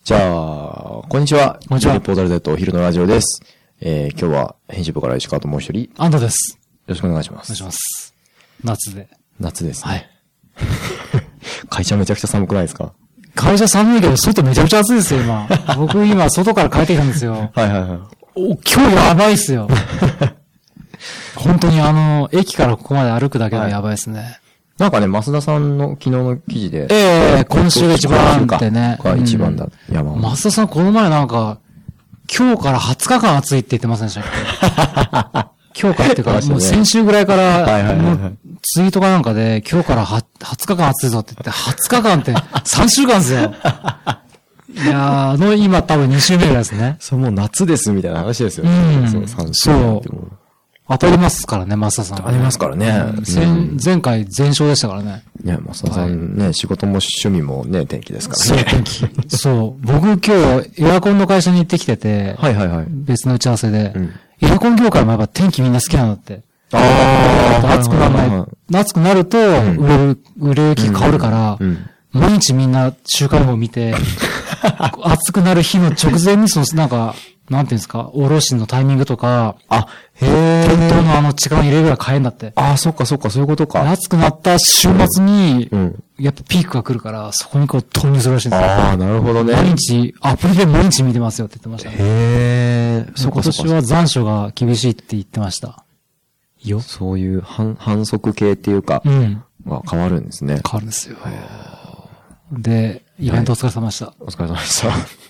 じゃあ、こんにちは。 こんにちは。 ポータル Z お昼のラジオです。今日は編集部から石川ともう一人。 安藤です。 よろしくお願いします。 お願いします。夏で。 夏ですね。 はい。 会社めちゃくちゃ寒くないですか？ 会社寒いけど、外めちゃくちゃ暑いですよ、今。僕今、外から帰ってきたんですよ。 はいはいはい。 今日やばいっすよ。本当に駅からここまで歩くだけでやばいですね。はい、 なんかね、増田さんの昨日の記事で。 今週が一番ってね。 が一番だ。 増田さん、この前なんか、今日から20日間暑いって言ってませんでしたっけ？今日からっていうか、もう先週ぐらいから、ツイートかなんかで、今日から20日間暑いぞって言って、20日間って3週間ですよ。いやー、今多分2週目ぐらいですね。 そう、もう夏ですみたいな話ですよね。そう、3週間ってもう。 当たりますからね、増田さん。 当たりますからね。 前回全勝でしたからね。 ね、増田さんね、仕事も趣味もね、天気ですからね。 そう、天気。そう。僕今日、エアコンの会社に行ってきてて、別の打ち合わせで、エアコン業界もやっぱ天気みんな好きなんだって。暑くならない。暑くなると、売れ行き変わるから、毎日みんな週間予報見て、暑くなる日の直前になんか、なんていうんですか、おろしのタイミングとか、店頭の時間入れるぐらい変えんだって。 そっかそっか、そういうことか。 暑くなった週末に、やっぱピークが来るから、そこにこう投入するらしいんですよ。 なるほどね。 毎日、アプリで毎日見てますよって言ってましたね。今年は残暑が厳しいって言ってました。 そういう反則系っていうか、が変わるんですね。 変わるんですよ。で、イベントお疲れ様でした。 お疲れ様でした。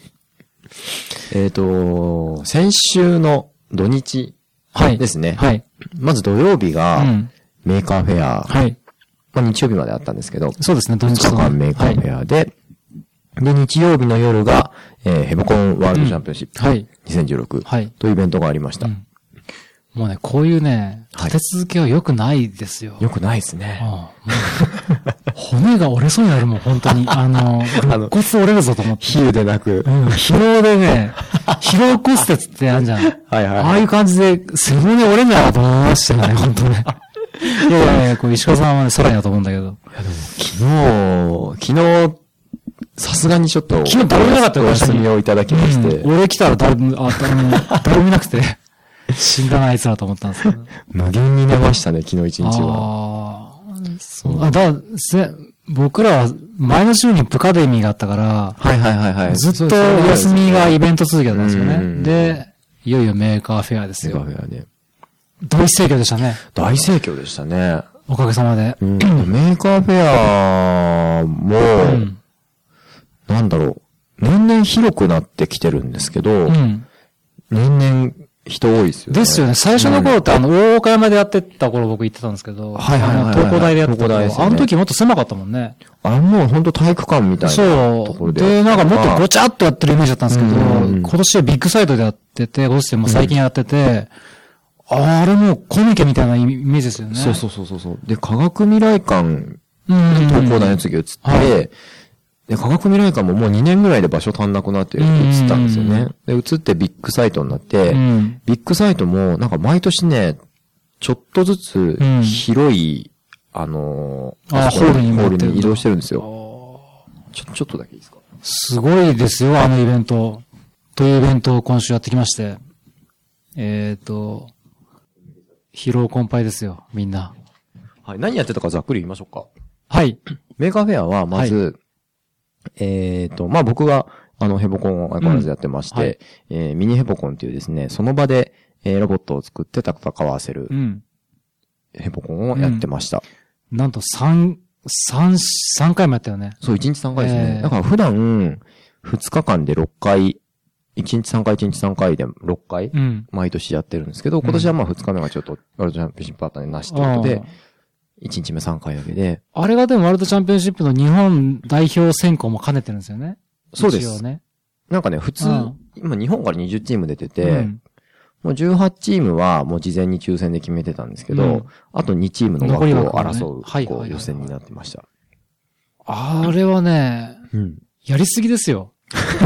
先週の土日ですね。 はい。 まず土曜日が、メーカーフェア。 はい。 まあ日曜日まであったんですけど。 そうですね、 土日間メーカーフェアで、で、日曜日の夜が、ヘボコンワールドチャンピオンシップ。はい。2016。はい。というイベントがありました。 もうね、こういうね、立て続けは良くないですよ。 良くないですね。 骨が折れそうになるもん、本当に。肋骨折れるぞと思って。 比喩でなく。 疲労でね、疲労骨折ってあるじゃん。ああいう感じで、背骨折れないなと思いましたね、本当ね。いや、こう石川さんはね、さらにだと思うんだけど。いや、でも、昨日、さすがにちょっと、 昨日誰もいなかったよ、 お休みをいただきまして。 俺来たら誰もいなくて。死んだな、あいつらと思ったんですけど。 無限に寝ましたね、昨日一日は。 そう。僕らは前の週にプカデミーがあったから、ずっと休みがイベント続きだったんですよね。で、いよいよメーカーフェアですよ。 メーカーフェアで。 大盛況でしたね。 大盛況でしたね。 おかげさまで。 メーカーフェアも、なんだろう、年々広くなってきてるんですけど、年々、人多いですよね。 ですよね。最初の頃って大岡山でやってた頃僕行ってたんですけど、東工大でやってた頃、あの時もっと狭かったもんね。 もう本当体育館みたいなところで。 で、なんかもっとごちゃっとやってるイメージだったんですけど、今年はビッグサイトでやってて、今年も最近やってて、あれもうコミケみたいなイメージですよね。 そう。で、科学未来館、東工大の次移って、で、科学未来館ももう2年ぐらいで場所足んなくなって移ったんですよね。で、移ってビッグサイトになって、ビッグサイトもなんか毎年ね、ちょっとずつ広い、ホールに移動してるんですよ。ちょっとだけいいですか？ すごいですよ、あのイベント。というイベントを今週やってきまして。疲労困憊ですよ、みんな。 はい、何やってたかざっくり言いましょうか。 はい。 メーカーフェアは、まず、まあ、僕が、ヘボコンを相変わらずやってまして、ミニヘボコンっていうですね、その場で、ロボットを作って戦わせる、ヘボコンをやってました。 なんと3回もやったよね。 そう、1日3回ですね。だから普段、2日間で6回、1日3回、1日3回で6回、毎年やってるんですけど、今年はまあ2日目がちょっと、ワールドチャンピオンシップあったんでなしということで、1日目3回だけで。あれがでもワールドチャンピオンシップの日本代表選考も兼ねてるんですよね。 そうです。ね、なんかね、普通、今日本から20チーム出てて、もう18チームはもう事前に抽選で決めてたんですけど、あと2チームの枠を争う、予選になってました。 あれはね、やりすぎですよ。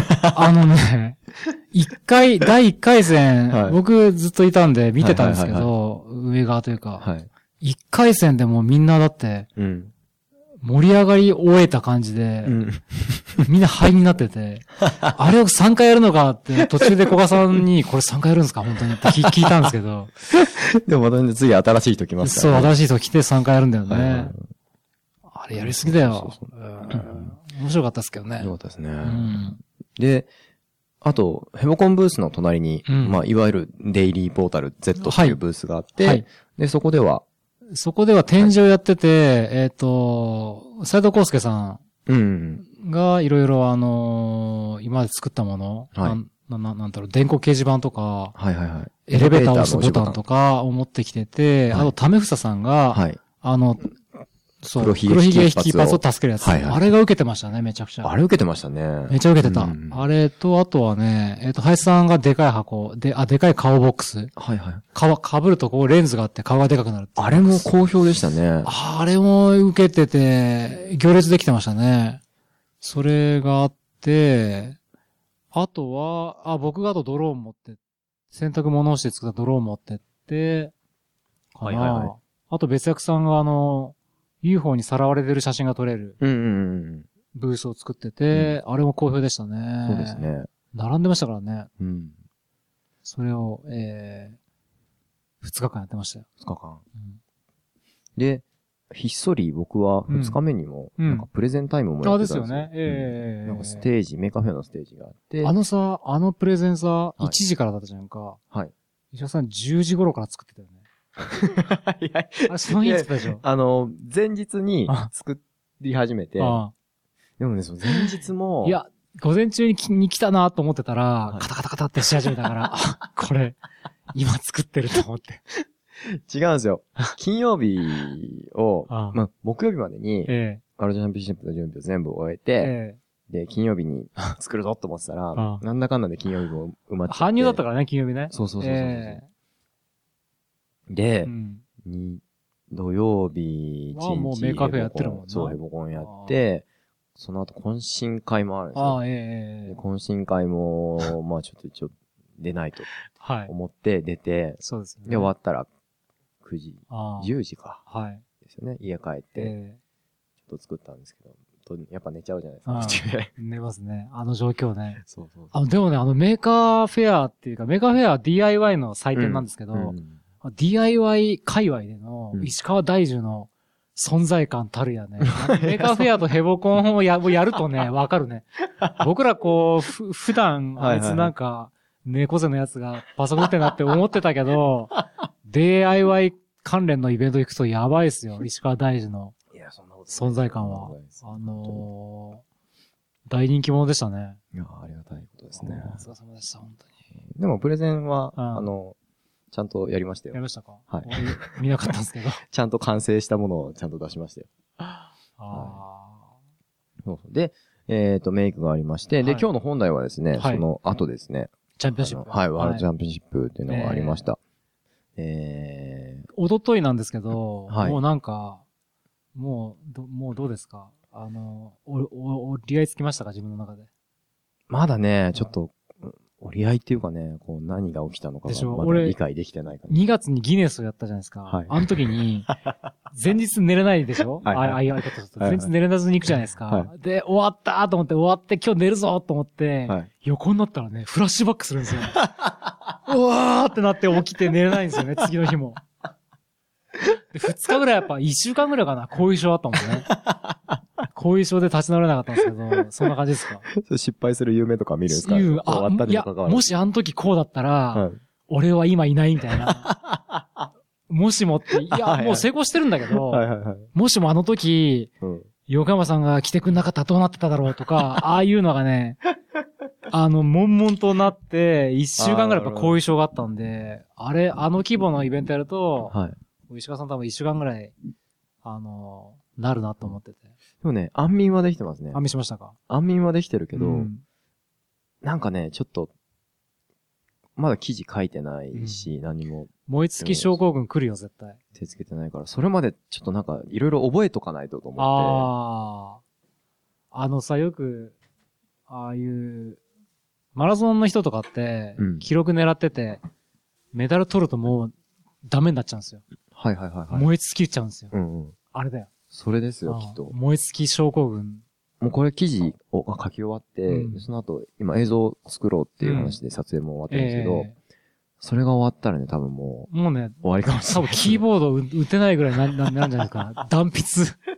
第1回戦、僕ずっといたんで見てたんですけど、上側というか、1回戦でもみんなだって、 盛り上がり終えた感じで、みんな灰になってて、あれを3回やるのかって、途中で古賀さんに、これ3回やるんですか本当にって聞いたんですけど。 でもまた次新しい人来ますからね。そう、新しい人来て3回やるんだよね。あれやりすぎだよ。面白かったですけどね。 面白かったですね。で、あと、ヘボコンブースの隣に、まあ、いわゆるデイリーポータル Z っていうブースがあって、で、そこでは展示をやってて、斉藤康介さんがいろいろ今まで作ったもの、なんだろう、電光掲示板とか、エレベーターを押すボタンとかを持ってきてて、あと、タメフサさんが、そう、黒ひげ引き一発を助けるやつ。あれが受けてましたね、めちゃくちゃ。 あれ受けてましたね。 めちゃ受けてた。あれと、あとはね、林さんがでかい箱、でかい顔ボックス。かぶるとこうレンズがあって顔がでかくなるって。 あれも好評でしたね。 あれも受けてて、行列できてましたね。それがあって、あとは、僕があとドローン持って、洗濯物をして作ったドローン持ってって、あと別役さんがUFO にさらわれてる写真が撮れる。ブースを作ってて、あれも好評でしたね。 そうですね。 並んでましたからね。それを、2日間やってましたよ。 2日間。で、ひっそり僕は2日目にも、なんかプレゼンタイムもやってたんですよ。 ですよね。 なんかステージ、メーカーフェアのステージがあって。 あのプレゼンさ、1時からだったじゃんか。石田さん10時頃から作ってたよね。いや、その日作ったでしょ。 前日に作り始めて、でもね、その前日も、 いや、午前中に来たなと思ってたら、カタカタカタってし始めたから、これ、今作ってると思って。 違うんですよ。金曜日を、木曜日までに、ワールドチャンピオンシップの準備を全部終えて、で、金曜日に作るぞと思ってたら、なんだかんだで金曜日も埋まっちゃって。 搬入だったからね、金曜日ね。 そう。で、土曜日、 もうメーカーフェアやってるもんね。 そう、ヘボコンやって、その後懇親会もあるんですよ。懇親会も、まあちょっと出ないと思って出て、 そうですね。 で、終わったら9時、10時か。ですよね。家帰って、ちょっと作ったんですけど、やっぱ寝ちゃうじゃないですか。 寝ますね。あの状況ね。 そう。 でもね、メーカーフェアっていうか、メーカーフェアは DIY の祭典なんですけど、DIY 界隈での石川大樹の存在感たるやね。メーカーフェアとヘボコンをやるとね、わかるね。僕らこう、普段、あいつなんか、猫背のやつがパソコンってなって思ってたけど、DIY 関連のイベント行くとやばいっすよ。石川大樹の存在感は。大人気者でしたね。 いや、ありがたいことですね。 お疲れ様でした、本当に。 でもプレゼンは、ちゃんとやりましたよ。 やりましたか？見なかったんですけど。 ちゃんと完成したものをちゃんと出しましたよ。で、メイクがありまして、で、今日の本題はですね、その後ですね。 チャンピオンシップ。 ワールドチャンピオンシップっていうのがありました。 おとといなんですけど、もうなんか、もうどうですか？折り合いつきましたか？自分の中で。 まだね、ちょっと、折り合いっていうかね、こう何が起きたのかがまだ理解できてないから。 2月にギネスをやったじゃないですか。あの時に、前日寝れないでしょ？ああいう方と前日寝れずに行くじゃないですか。で、終わったと思って終わって今日寝るぞと思って、横になったらね、フラッシュバックするんですよ。うわーってなって起きて寝れないんですよね、次の日も。で2日ぐらいやっぱ1週間ぐらいかな、後遺症あったもんね。後遺症で立ち直れなかったんですけど、そんな感じですか？ 失敗する夢とか見るんですか？終わったにもかかわらず。 もしあの時こうだったら、俺は今いないみたいな。もしもって、いや、もう成功してるんだけど、もしもあの時、横山さんが来てくんなかったらどうなってただろうとか、ああいうのがね、悶々となって、1週間ぐらいやっぱ後遺症があったんで、あの規模のイベントやると、石川さん多分1週間ぐらい、なるなと思ってて。 でもね、安眠はできてますね。 安眠しましたか？ 安眠はできてるけど、なんかね、ちょっと、まだ記事書いてないし、何も。 燃え尽き症候群来るよ、絶対。 手つけてないから、それまでちょっとなんか、いろいろ覚えとかないとと思って。よく、ああいう、マラソンの人とかって、記録狙ってて、メダル取るともう、ダメになっちゃうんですよ。燃え尽きちゃうんですよ。あれだよ。 それですよ、きっと。 燃え尽き症候群。 もうこれ記事を書き終わって、その後、今映像を作ろうっていう話で撮影も終わってるんですけど、それが終わったらね、多分もうね、終わりかもしれない。 多分キーボード打てないぐらいなんじゃないですか。断筆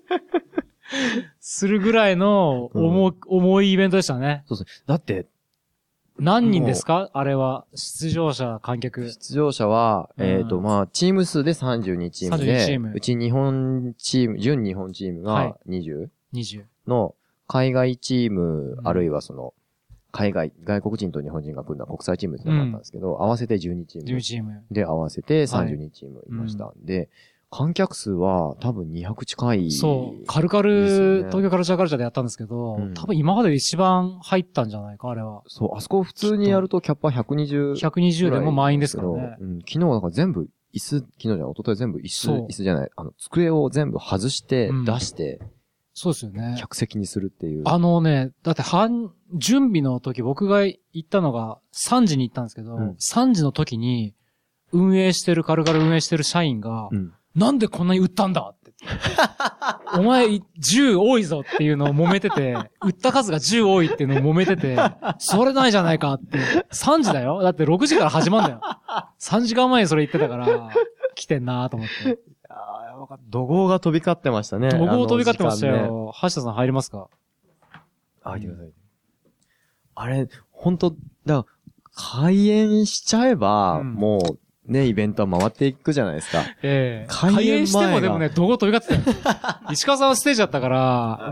するぐらいの重いイベントでしたね。 そうそう。だって、 何人ですかあれは。出場者、観客。 出場者は、まあ、チーム数で32チームで、 32チームうち日本チーム、準日本チームが20の、海外チーム、あるいはその、外国人と日本人が組んだ国際チームってのがあったんですけど、合わせて12チーム。 12チーム。 で、合わせて32チームいました。で、観客数は多分200近い。 そう。カルカル、東京カルチャーカルチャーでやったんですけど、多分今までで一番入ったんじゃないか、あれは。 そう、あそこ普通にやるとキャッパ120。 120でも満員ですからね。 昨日はだから全部椅子、昨日じゃない、一昨日全部椅子じゃない、机を全部外して出して、 そうですよね。 客席にするっていう。 だって準備の時僕が行ったのが3時に行ったんですけど、3時の時にカルカル運営してる社員が、なんでこんなに売ったんだって。お前10多いぞっていうのを揉めてて、売った数が10多いっていうのを揉めてて、それないじゃないかって。3時だよだって6時から始まんだよ。3時間前にそれ言ってたから、来てんなと思って。 怒号が飛び交ってましたね。 怒号飛び交ってましたよ。橋田さん入りますか？ 入ってください。あれ、本当だから開演しちゃえば、もう、ね、イベントは回っていくじゃないですか。 開演してもでもね、怒号飛び交ってたよ。石川さんはステージだったから、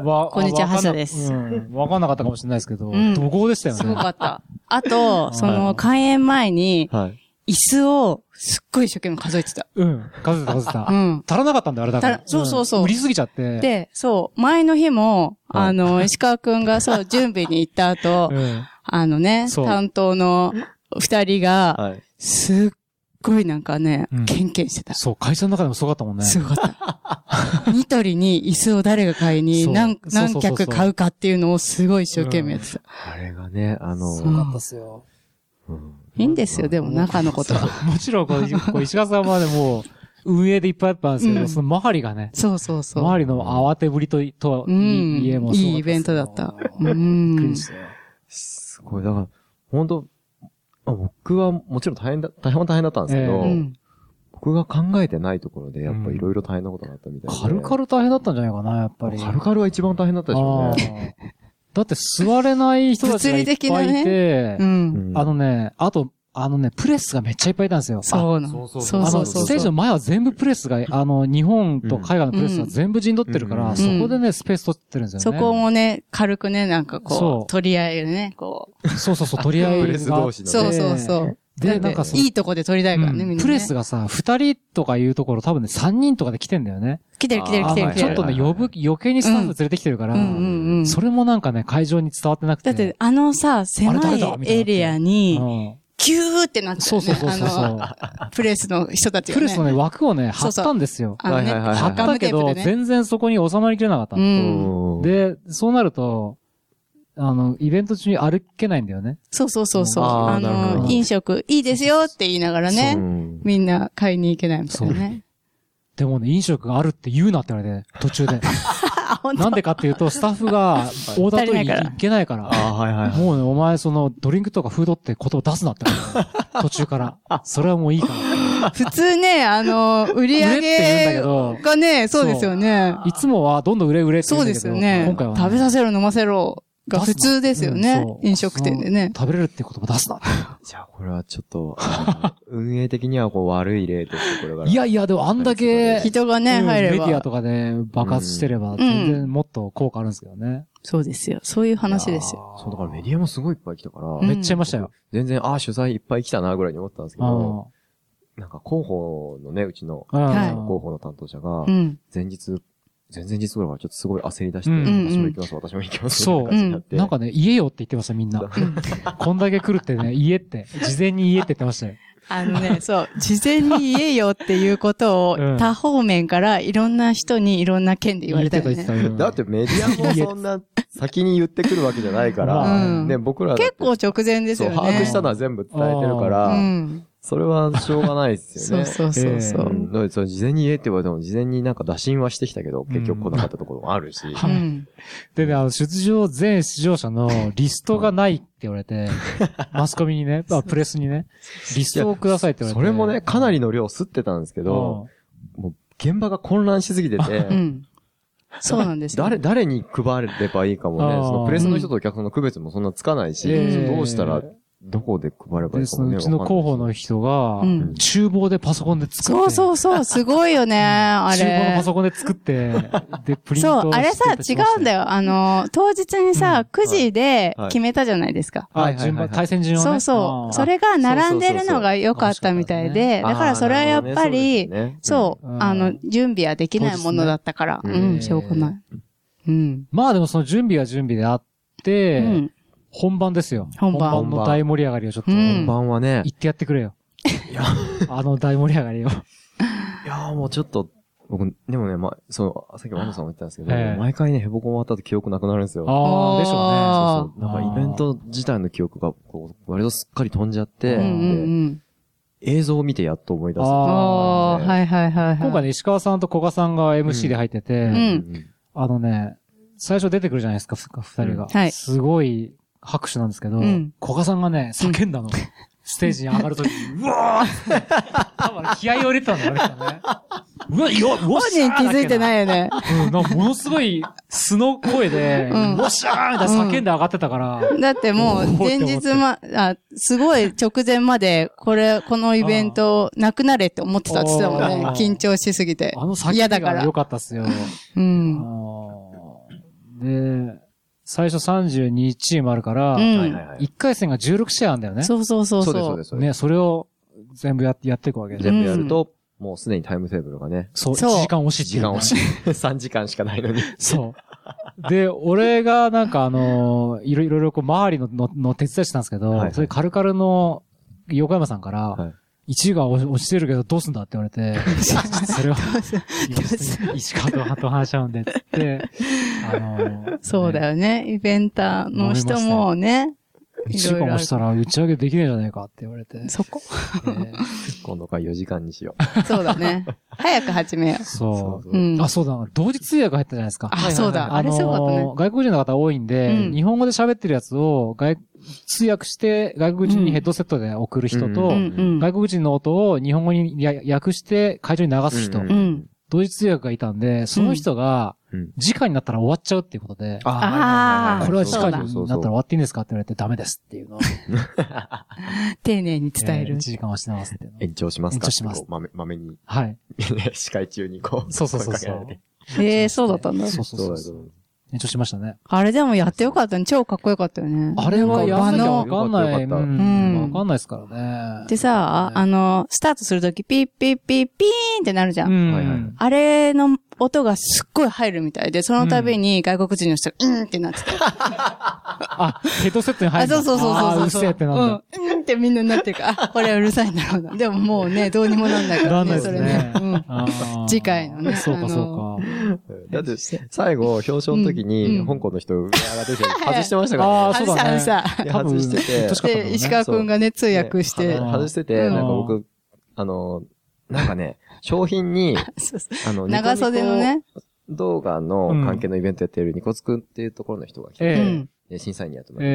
こんにちは、橋田です。 わかんなかったかもしれないですけど、怒号でしたよね。 すごかった。あと、開演前に、椅子をすっごい一生懸命数えてた。 数えた。足らなかったんだよ、あれだから。 そう。 売りすぎちゃって。 で、前の日も、石川くんが準備に行った後、担当の二人が、すっごいなんかね、ケンケンしてた。 そう、会社の中でもすごかったもんね。 すごかった。ニトリに椅子を誰が買いに、何脚買うかっていうのをすごい一生懸命やってた。 あれがね、 すごかったっすよ。 いいんですよ、でも中のことは。 もちろん、石川さんはね、もう、運営でいっぱいあったんですけど、その周りがね。 そう。 周りの慌てぶりといえもいいイベントだった。 びっくりしたよ。 すごい、だから、本当僕はもちろん大変だったんですけど、僕が考えてないところで、やっぱいろいろ大変なことがあったみたいで。 カルカル大変だったんじゃないかな、やっぱり。 カルカルは一番大変だったでしょうね。 だって座れない人たちがいっぱいいて、あと、プレスがめっちゃいっぱいいたんですよ。 そうなの。 ステージの前は全部プレスが、日本と海外のプレスが全部陣取ってるから、そこでね、スペース取ってるんですよね。 そこもね、軽くね、なんか取り合いね、 そう、取り合いが。 プレス同士のね。そう。 で、なんかいいとこで取りたいからね、みんな。 プレスがさ、2人とかいうところ多分ね、3人とかで来てんだよね。 来てる。 ちょっとね、余計にスタッフ連れてきてるから、それもなんかね、会場に伝わってなくて。 だって狭いエリアに、キューってなってそう。 プレスの人たちがね。 プレスのね、枠をね、張ったんですよ。張ったけど、全然そこに収まりきれなかったの。で、そうなると、イベント中に歩けないんだよね。 そう。飲食いいですよって言いながらね、みんな買いに行けないみたいなね。 でもね、飲食があるって言うなって言われて、途中で。なんでかっていうと、スタッフがオーダー取りに行けないから。もうね、お前ドリンクとかフードって言葉出すなって途中から。それはもういいから。 普通ね、売り上げがね、そうですよね。 いつもはどんどん売れって言うんだけど。 そうですよね。今回は食べさせろ飲ませろ。が普通ですよね。飲食店でね。 食べれるって言葉出すな。 じゃあ、これはちょっと、運営的には悪い例としてこれが。 いや、でもあんだけ、 人がね、入れば。 メディアとかで爆発してれば、全然もっと効果あるんですけどね。 そうですよ。そういう話ですよ。 そう、だからメディアもすごいいっぱい来たから。 めっちゃいましたよ。 全然、取材いっぱい来たな、ぐらいに思ったんですけど、なんか広報のね、うちの、広報の担当者が、前日ぐらいからちょっとすごい焦り出して、私も行きます。 そう。なんかね、言えよって言ってました、みんな。こんだけ来るってね、言えって。事前に言えって言ってましたよ。 そう。事前に言えよっていうことを、多方面からいろんな人にいろんな件で言われたよね。 だってメディアもそんな先に言ってくるわけじゃないから、ね、僕ら結構直前ですよね。 把握したのは全部伝えてるから、 それはしょうがないですよね。 そうそう。 そう事前に言えって言われても、事前になんか打診はしてきたけど、結局来なかったところもあるし。 でね、全出場者のリストがないって言われて、マスコミにね、プレスにね、リストをくださいって言われて。 それもね、かなりの量吸ってたんですけど、もう現場が混乱しすぎてて、 そうなんですよ。 誰に配ればいいかもね、そのプレスの人とお客さんの区別もそんなつかないし、どうしたら、どこで配ればいいかもね。 うちの広報の人が、厨房でパソコンで作って。 そう、すごいよね、あれ。 厨房のパソコンで作って、で、プリントそう、あれさ、違うんだよ。当日にさ、9時で決めたじゃないですか。 対戦順をね。 そう。それが並んでるのが良かったみたいで、だからそれはやっぱり、そう、準備はできないものだったから、しょうがない。 まあでもその準備は準備であって、本番ですよ。本番の大盛り上がりをちょっと。 本番はね。 言ってやってくれよ。いや、大盛り上がりを。 いやもうちょっと、僕、でもね、さっきワンダさんも言ったんですけど、毎回ね、ヘボコン終わった後記憶なくなるんですよ。 でしょうね。なんかイベント自体の記憶が、割とすっかり飛んじゃって、映像を見てやっと思い出す。 はい。 今回ね、石川さんと古賀さんが MC で入ってて、最初出てくるじゃないですか、二人が。すごい、拍手なんですけど、古賀さんがね、叫んだの。ステージに上がるときに、うわー多分気合を入れてたんだよね。うわ、 本人気づいてないよね。 ものすごい素の声で、うわしゃーみたいな叫んで上がってたから。 だってもう、前日すごい直前まで、このイベント、なくなれって思ってたって言ってたもんね。緊張しすぎて。 嫌だから。良かったっすよ。で、最初32チームあるから、1回戦が16試合あるんだよね。 そう。 そうです。 ね、それを全部やっていくわけで。 全部やると、もうすでにタイムテーブルがね。 そう、1時間押しっていう。 1時間押し。3時間しかないのに。 そう。で、俺がなんかいろいろこう周りの手伝いしてたんですけど、それカルカルの横山さんから、1時間押してるけどどうすんだって言われて、それは、石川と話し合うんで、つって、 そうだよね。イベンターの人もね。 1時間押したら打ち上げできねえじゃねえかって言われて。 そこ今度から4時間にしよう。そうだね。早く始めよう。 そう。そうだ。同時通訳入ったじゃないですか。 そうだ。あれすごかったね。 外国人の方多いんで、日本語で喋ってるやつを通訳して外国人にヘッドセットで送る人と、外国人の音を日本語に訳して会場に流す人、同時通訳がいたんで、その人が、時間になったら終わっちゃうっていうことで、これは時間になったら終わっていいんですかって言われてダメですっていうのを。 丁寧に伝える。 1時間はしてますっていうの。 延長しますか？ 延長します。 まめに。 はい。 司会中にこう。 そう。 そうだったんだ。 そう。延長しましたね。 あれでもやってよかったね。超かっこよかったよね。 あれはやんなきゃわかんない。わかんないですからね。 でさ、スタートするときピッピッピッピーンってなるじゃん。あれの音がすっごい入るみたいで、その度に外国人の人がうんってなってた。 ヘッドセットに入る。 そう。 うるせえってなんだ。 うんってみんなになってるから、これはうるさいんだろうな。でももうね、どうにもなんないからね、それね。次回のね。 そうか。 だって、最後、表彰の時に、香港の人、上がってて、外してましたからね。 そうだね。 外してて。 で、石川くんがね、通訳して。 外してて、なんか僕、なんかね、商品に、 長袖のね、 動画の関係のイベントやってるニコツくんっていうところの人が来て、審査員にやってもらって、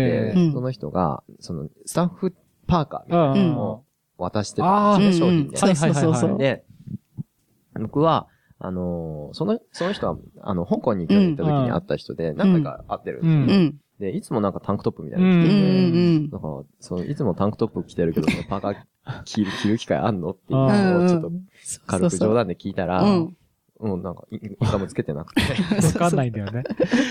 その人が、スタッフパーカーみたいなのを渡してたんですね、商品で。 そう。 で、僕は、その人は、香港に行った時に会った人で、何回か会ってるんですよ。で、いつもなんかタンクトップみたいなの着てて、だから、いつもタンクトップ着てるけど、パーカー着る機会あんのっていうのをちょっと軽く冗談で聞いたら、もうなんか、インカムつけてなくて。 わかんないんだよね。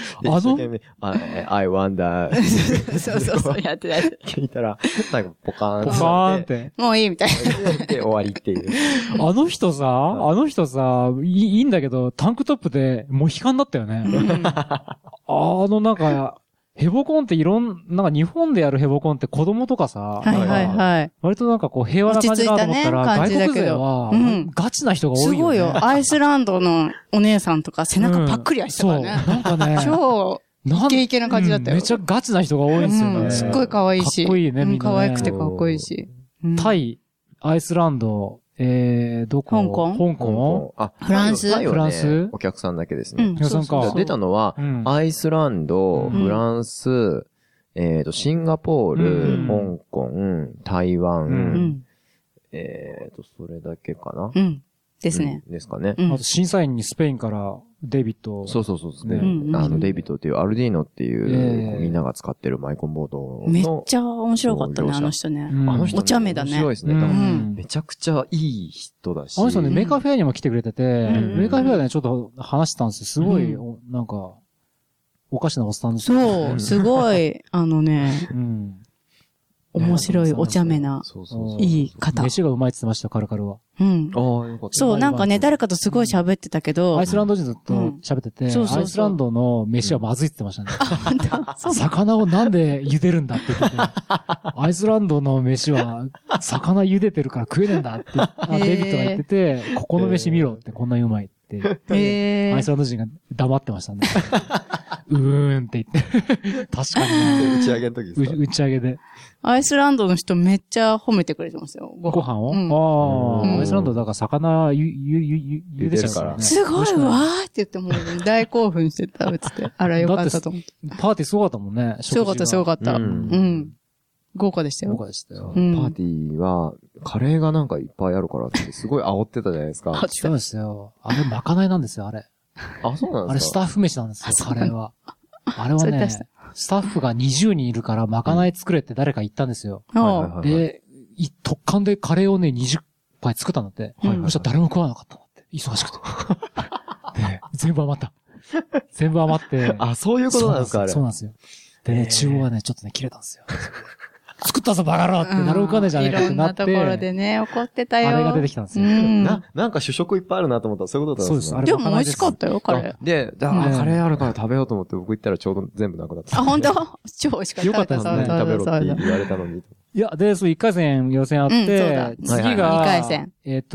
I wonder. そう、やってた。 聞いたら、なんかポカーンって。 もういいみたいな。で、終わりっていう。 あの人さ、いいんだけど、タンクトップでモヒカンだったよね。なんか、ヘボコンってなんか日本でやるヘボコンって子供とかさ、割となんかこう平和な感じだと思ったら、外国勢はガチな人が多いよね。 すごいよ。アイスランドのお姉さんとか背中パックリはしてたからね。 なんかね。 超イケイケな感じだったよ。 めちゃガチな人が多いんですよね。 すっごい可愛いし。 かっこいいね、みんな。 可愛くてかっこいいし。 タイアイスランド、どこ？香港あ、 フランスフランスお客さんだけですね。 お客さんか。 出たのは、アイスランド、フランス、シンガポール、香港、台湾、それだけかな。 ですね。 ですかね。 あと審査員にスペインからデイビッド。 そうデイビッドっていうアルディーノっていう、みんなが使ってるマイコンボードの。 めっちゃ面白かったね、あの人ね。 あの人お茶目だね。 面白いですね。めちゃくちゃいい人だし。 あの人ね、メーカーフェアにも来てくれてて、メーカーフェアでちょっと話してたんですよ。すごい、なんか、おかしなおっさんですよ。そう、すごい、面白い、お茶目な、いい方。 飯がうまいって言ってましたよ、カルカルは。 そう、なんかね、誰かとすごい喋ってたけど。 アイスランド人ずっと喋ってて、アイスランドの飯はまずいって言ってましたね。魚をなんで茹でるんだって言ってて、アイスランドの飯は魚茹でてるから食えねえんだって、デイビッドが言ってて、ここの飯見ろってこんなにうまいって。アイスランド人が黙ってましたね。って言って。確かに。 打ち上げの時ですか？ 打ち上げで。 アイスランドの人めっちゃ褒めてくれてますよ。 ご飯をアイスランドだから魚茹でちゃうからね。 すごいわーって言ってもう大興奮して食べてて。あらよかったと思って。 パーティーすごかったもんね。 すごかった、すごかった。豪華でしたよ。 豪華でしたよ。 パーティーは、カレーがなんかいっぱいあるからってすごい煽ってたじゃないですか。 そうですよ。あれ、まかないなんですよ、あれ。 あ、そうなんですか？ あれ、スタッフ飯なんですよ、カレーは。あれはね、スタッフが20人いるから、まかない作れって誰か言ったんですよ。で、特艦でカレーをね、20杯作ったんだって。そしたら誰も食わなかったんだって。忙しくて。で、全部余った。全部余って。 あ、そういうことなんですか、あれ。 そうなんですよ。でね、中央はね、ちょっとね、切れたんですよ。作ったぞバカ野郎って誰も食わねえじゃねえかってなって。 いろんなところでね、怒ってたよ。 あれが出てきたんですよ。 なんか主食いっぱいあるなと思ったらそういうことだったんですね。 でも美味しかったよ、カレー。 で、カレーあるから食べようと思って僕行ったらちょうど全部なくなった。 あ、本当？超美味しかった。 よかったですね。 食べろって言われたのに。 いや、で、1回戦予選あって、次が、 2回戦。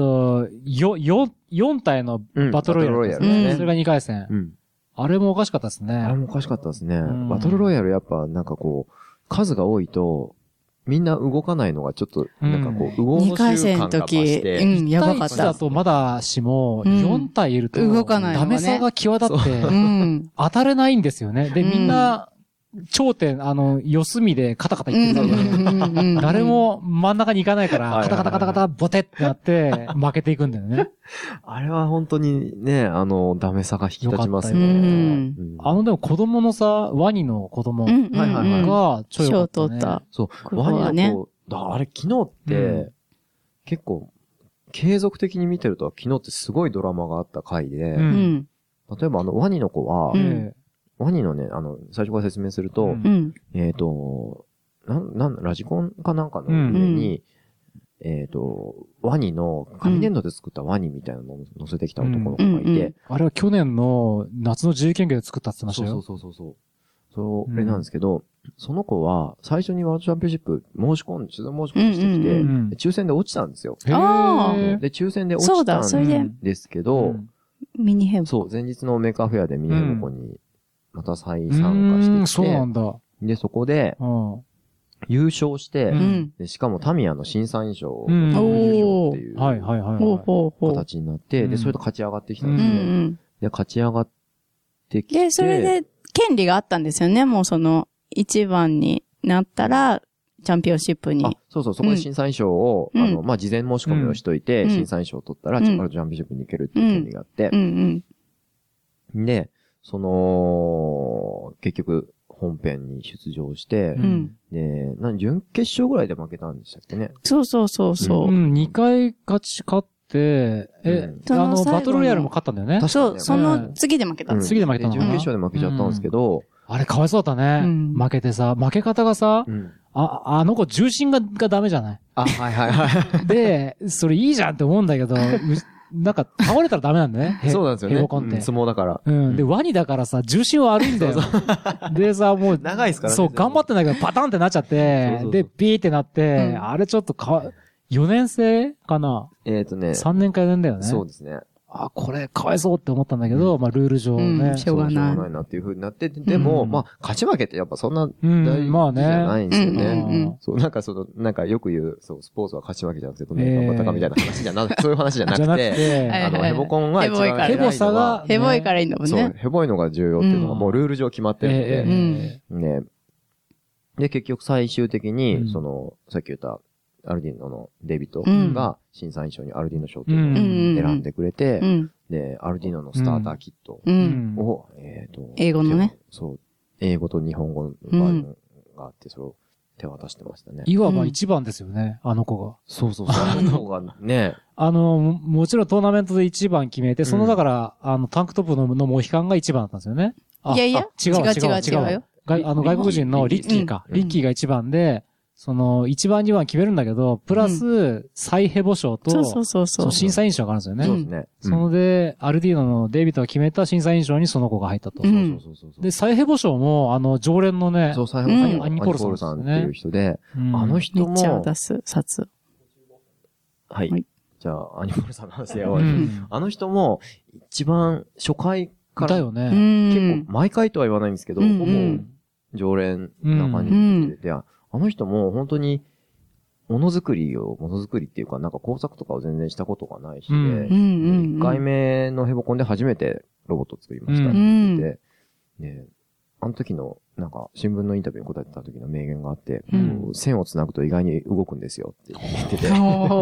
4体のバトルロイヤルですね。それが2回戦。あれもおかしかったですね。 あれもおかしかったですね。バトルロイヤルやっぱなんかこう、数が多いと、みんな動かないのがちょっと、なんかこう、動の習慣が増して。 やばかった。 1対1だとまだしも、4体いると、 動かない。 ダメさが際立って、当たれないんですよね。で、みんな、頂点、四隅でカタカタ言ってるんだけど、誰も真ん中に行かないから、カタカタカタカタボテってなって、負けていくんだよね。 あれは本当にね、ダメさが引き立ちますよね。でも子供のさ、ワニの子供がちょいよかったね。 そう、ワニの子、あれ昨日って、結構、継続的に見てると昨日ってすごいドラマがあった回で、例えばワニの子は、ワニのね、最初から説明すると、ラジコンかなんかの上に、ワニの、紙粘土で作ったワニみたいなのを乗せてきた男の子がいて、 あれは去年の夏の自由研究で作ったって言ってましたよ。 そう。それなんですけど、その子は、最初にワールドチャンピオンシップ取材申し込んでしてきて、抽選で落ちたんですよ。で、抽選で落ちたんですけど、 ミニヘボ。 そう、前日のメーカーフェアでミニヘボコに、また再参加してきて、 そうなんだ。 で、そこで、優勝して、でしかもタミヤの審査員賞を優勝っていう形になって、で、それと勝ち上がってきたんですね。で、勝ち上がってきて。 で、それで権利があったんですよね。もう1番になったら、チャンピオンシップに。 そう、そこで審査員賞を、事前申し込みをしといて、審査員賞を取ったら、チャンピオンシップに行けるっていう権利があって、で、結局、本編に出場して、で、準決勝ぐらいで負けたんでしたっけね。 そう。 2回勝って、バトルロイヤルも勝ったんだよね。 そう、その次で負けた。 次で負けたのかな。 準決勝で負けちゃったんですけど、 あれかわいそうだったね。負けてさ、負け方がさ、あの子重心がダメじゃない？で、それいいじゃんって思うんだけど、なんか倒れたらダメなんだね。 そうなんですよね。 ヘボコンって。 相撲だから。 で、ワニだからさ、重心悪いんだよ。でさ、もう。 長いですからね。 そう、頑張ってんだけど、パタンってなっちゃって、で、ビーってなって、あれちょっと4年生かな？3年か4年だよね。 そうですね。 これかわいそうって思ったんだけど、まあルール上ね。 しょうがない。しょうがないなっていう風になって、でも、まあ、勝ち負けってやっぱそんな大事じゃないんですよね。そう、なんかよく言う、そう、スポーツは勝ち負けじゃなくて、どんなに頑張ったかみたいな話じゃなくて、そういう話じゃなくて、ヘボコンが一番ヘボさが、ヘボいからいいんだもんね。 そう、ヘボいのが重要っていうのがもうルール上決まってるので、ね。で、結局最終的に、さっき言った、アルディーノのデビットが審査員賞にアルディーノ賞っていうのを選んでくれて、で、アルディーノのスターターキットを、 英語のね。 そう、英語と日本語のバージョンがあって、それを手渡してましたね。 いわば一番ですよね、あの子が。 そうそうそう。あの子がね。 もちろんトーナメントで一番決めて、だから、タンクトップのモヒカンが一番だったんですよね。 いやいや、違うよ。 外国人のリッキーか。リッキーが一番で、一番二番決めるんだけど、プラス、再ヘボ賞と、審査員賞があるんですよね。 そうですね。 そので、アルディーノのデイビッドが決めた審査員賞にその子が入ったと。で、再ヘボ賞も、常連のね、 そう、再ヘボ賞、アニポールさんっていう人で、あの人も、 めっちゃ出す、札。 はい。じゃあ、アニポールさんの話で終わり。あの人も、一番初回から、 だよね。 結構、毎回とは言わないんですけど、ほぼ、常連な感じで、あの人も本当に、ものづくりっていうか、なんか工作とかを全然したことがないしで、1回目のヘボコンで初めてロボットを作りましたって言って、で、あの時の、なんか、新聞のインタビューに答えてた時の名言があって、線を繋ぐと意外に動くんですよって言ってて、名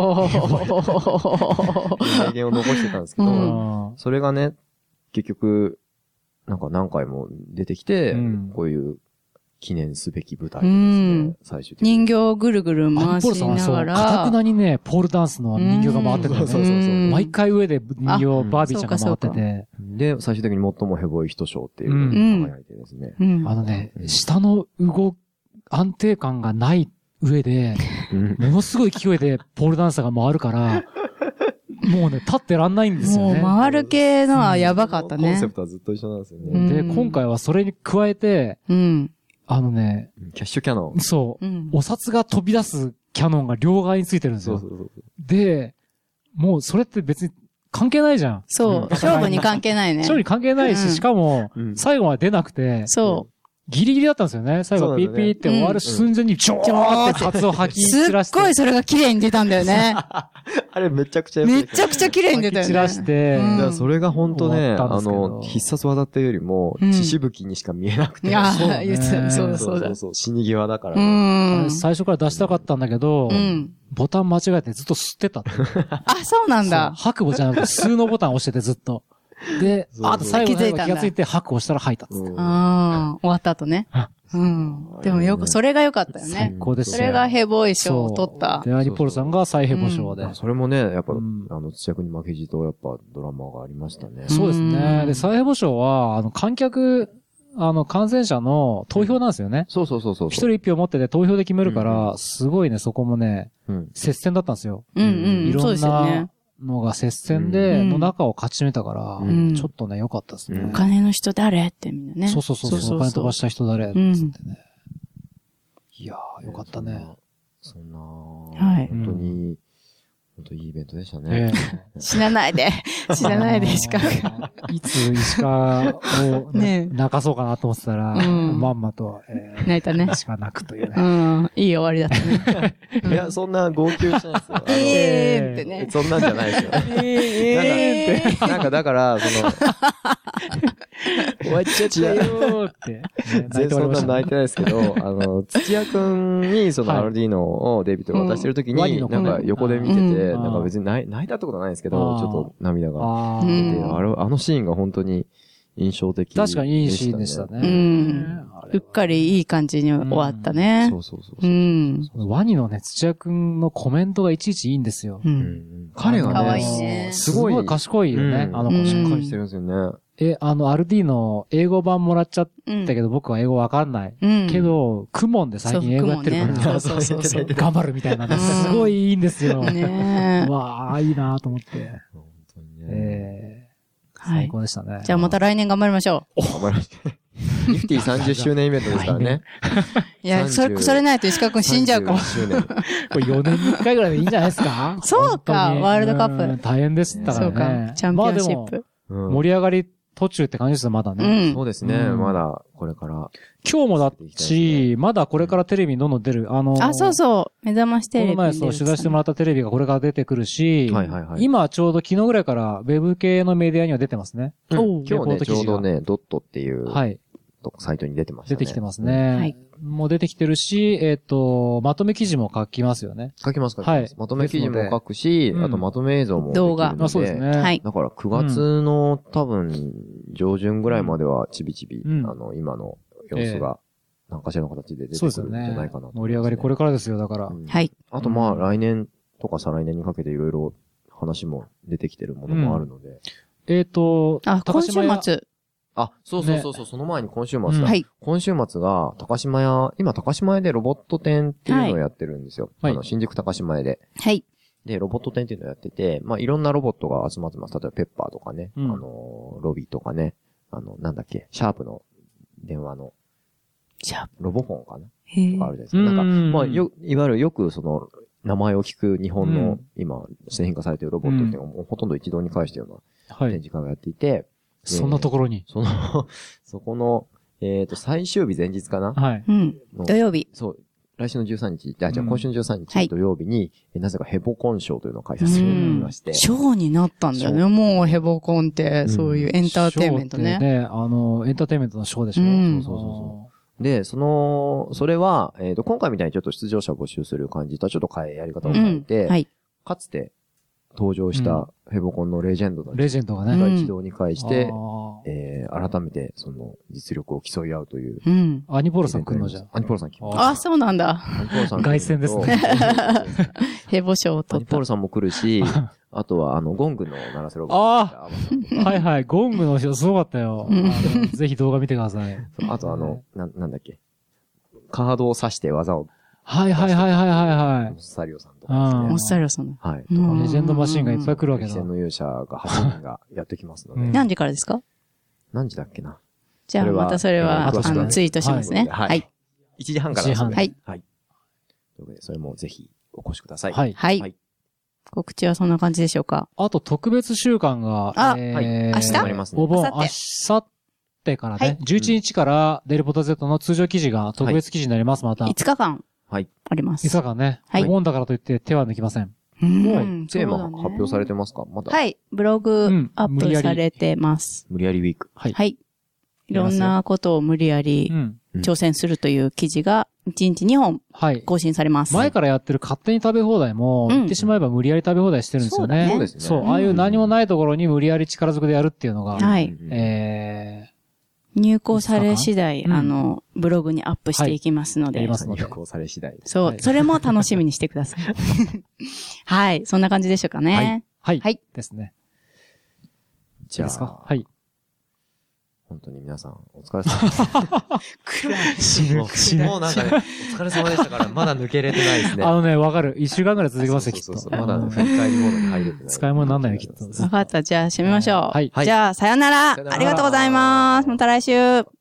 言を残してたんですけど、それがね、結局、なんか何回も出てきて、こういう記念すべき舞台ですね、最終的に。 人形をぐるぐる回しながら。 かたくなにね、ポールダンスの人形が回ってたよね。毎回上で人形、バービーちゃんが回ってて。 で、最終的に最もヘボい人賞っていうのに輝いてですね。 下の安定感がない上で、ものすごい勢いでポールダンサーが回るから、もうね、立ってらんないんですよね。 もう回る系のはやばかったね。 コンセプトはずっと一緒なんですよね。 で、今回はそれに加えて、キャッシュキャノン。 そう。お札が飛び出すキャノンが両側についてるんですよ。で、もうそれって別に関係ないじゃん。 そう。勝負に関係ないね。 勝負に関係ないし、しかも、最後まで出なくて、 そう。 ギリギリだったんですよね。最後ピーピーって終わる寸前にジョーって札を吐き散らして。 すっごいそれが綺麗に出たんだよね。 あれめちゃくちゃめちゃくちゃ綺麗に出たよね。 散らして。 それが本当ね、必殺技っていうよりも、血しぶきにしか見えなくて。そう。死に際だから。 最初から出したかったんだけど、ボタン間違えてずっと吸ってた。 あ、そうなんだ。 白母じゃなくて数のボタン押しててずっと。で、あと最後に気がついて白を押したら吐いたっつって。 終わった後ね。でもそれが良かったよね。 最高ですよ。 それがヘボい賞を取った。 で、アニポールさんが再ヘボ賞で。 それもね、やっぱ、土役に負けじとやっぱドラマがありましたね。 そうですね。で、再ヘボ賞は、観客、感染者の投票なんですよね。 そう。 一人一票持ってて投票で決めるから、すごいね、そこもね、接戦だったんですよ。いろんなのが接戦で、の中を勝ち抜いたから、ちょっとね、良かったですね。 お金の人誰ってみんなね。 そう。お金飛ばした人誰ってね。いやー、良かったね。 そんな、本当にいいイベントでしたね。 死なないで、石川いつ石川を泣かそうかなと思ってたら、まんまと、 泣いたね。 石川泣くというね。 いい終わりだったね。 いや、そんな号泣してないですよ。 ってね。 そんなんじゃないですよ。って。だから、 終わっちゃったよーって。 全然そんな泣いてないですけど、土屋くんにそのアルディーノをデイビッドが渡してるときに、なんか横で見てて、なんか別に泣いたってことはないんですけど、ちょっと涙が出て、あのシーンが本当に印象的。 確かにいいシーンでしたね。 うっかりいい感じに終わったね。 そう。 ワニのね、土屋くんのコメントがいちいちいいんですよ。 彼がね、 すごい賢いよね。 あの子しっかりしてるんですよね。 アルディーノ、英語版もらっちゃったけど、僕は英語わかんない。けど、クモンで最近英語やってるから、頑張るみたいな。すごいいいんですよ。わあ、いいなと思って。本当にね。最高でしたね。 じゃあまた来年頑張りましょう。 頑張りましょう。 ニフティ30周年イベントですからね。 いや、それないと石川くん死んじゃうかも。 30周年。 これ4年に1回ぐらいでいいんじゃないですか？ そうか、ワールドカップ。 大変でしたからね。 そうか、チャンピオンシップ。 盛り上がり途中って感じですよ、まだね。 そうですね、まだこれから。 今日もだし、まだこれからテレビにどんどん出る。 そうそう、目覚ましテレビ。 この前取材してもらったテレビがこれから出てくるし、今ちょうど昨日ぐらいからウェブ系のメディアには出てますね。 今日ね、ちょうどね、ドットっていう、サイトに出てましたね。 出てきてますね。はい。もう出てきてるし、まとめ記事も書きますよね。 書きます。はい。まとめ記事も書くし、あとまとめ映像も。 動画。 そうですね。 はい。 だから9月の多分上旬ぐらいまではちびちび、今の様子が何かしらの形で出てくるんじゃないかな。 盛り上がりこれからですよ、だから。 はい。 あとまあ来年とか再来年にかけていろいろ話も出てきてるものもあるので。 今週末。 そう、その前に今週末だ。はい。今週末が、今高島屋でロボット展っていうのをやってるんですよ。はい。新宿高島屋で。はい。で、ロボット展っていうのをやってて、まあ、いろんなロボットが集まってます。例えば、ペッパーとかね、ロビーとかね、なんだっけ、シャープの電話の、ロボフォンかなとかあるじゃないですか。なんか、まあ、いわゆるよく名前を聞く日本の、今、製品化されているロボットっていうのをほとんど一堂に会したような展示会をやっていて、 そんなところに。 そこの、最終日前日かな？ はい。土曜日。 そう。来週の13日、じゃあ今週の13日土曜日に、なぜかヘボコン賞というのを開催するようになりまして。 賞になったんだよね。もうヘボコンって、そういうエンターテインメントね。 エンターテインメントの賞でしょ。 そう。で、それは、今回みたいにちょっと出場者を募集する感じとはちょっとやり方を変えて、はい。かつて登場したヘボコンのレジェンドが一堂に会して、改めてその実力を競い合うという。 アニポロさん来るのじゃ。 アニポロさん来ます。 そうなんだ。 アニポロさん。 凱旋ですね。 ヘボ賞を取った。 アニポロさんも来るし、あとはゴングの鳴らせロボット。はいはい、ゴングの賞すごかったよ。ぜひ動画見てください。 あとなんだっけ。カードを刺して技を。 はい。モッサリオさんとかですね。 モッサリオさん。 はい。 レジェンドマシンがいっぱい来るわけだ。 激戦の勇者が8人がやってきますので。 何時からですか？ 何時だっけな。 じゃあまたそれは、ツイートしますね。はい。 1時半から。 1時半。はい。 はい。ということで、それもぜひお越しください。 はい。はい。告知はそんな感じでしょうか？ あと特別週間が、 明日ありますね。 お盆、明後日からね、11日からデルポタ Z の通常記事が特別記事になります、また。 5日間。はい。あります。 5日間ね。はい。お盆だからといって手は抜きません。 もう、テーマ発表されてますか？まだ。 はい。ブログアップされてます。 無理やりウィーク。 はい。いろんなことを無理やり挑戦するという記事が1日2本更新されます。 前からやってる勝手に食べ放題も、言ってしまえば無理やり食べ放題してるんですよね。 そうですね。 そう。ああいう何もないところに無理やり力ずくでやるっていうのが、 はい。入稿され次第、ブログにアップしていきますので。 入稿され次第。 そう。それも楽しみにしてください。はい。そんな感じでしょうかね。 はい。はい。ですね。 じゃあ。 はい。 本当に皆さん、お疲れ様です。もうなんかね、お疲れ様でしたから、まだ抜けれてないですね。 わかる。1週間ぐらい続きますよ、きっと。 まだ振り返りモードに入れてない。 使い物になんないよ、きっと。 わかった。じゃあ、締めましょう。 はい。 じゃあ、さよなら。ありがとうございます。また来週。